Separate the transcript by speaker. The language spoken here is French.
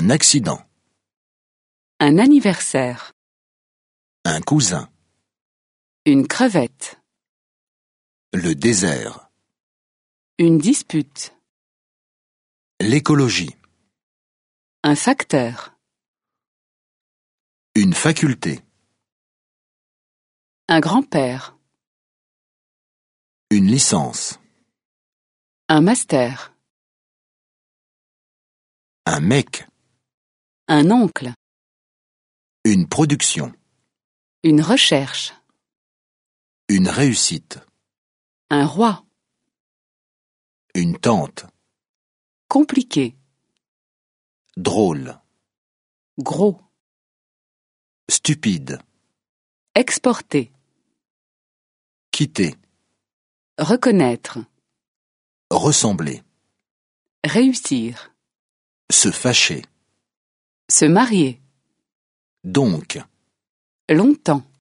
Speaker 1: Un accident.
Speaker 2: Un anniversaire.
Speaker 1: Un cousin.
Speaker 2: Une crevette.
Speaker 1: Le désert.
Speaker 2: Une dispute.
Speaker 1: L'écologie.
Speaker 2: Un facteur.
Speaker 1: Une faculté.
Speaker 2: Un grand-père.
Speaker 1: Une licence.
Speaker 2: Un master.
Speaker 1: Un mec.
Speaker 2: Un oncle.
Speaker 1: Une production.
Speaker 2: Une recherche.
Speaker 1: Une réussite.
Speaker 2: Un roi.
Speaker 1: Une tante.
Speaker 2: Compliqué.
Speaker 1: Drôle.
Speaker 2: Gros.
Speaker 1: Stupide.
Speaker 2: Exporter.
Speaker 1: Quitter.
Speaker 2: Reconnaître.
Speaker 1: Ressembler.
Speaker 2: Réussir.
Speaker 1: Se fâcher.
Speaker 2: Se marier.
Speaker 1: Donc.
Speaker 2: Longtemps.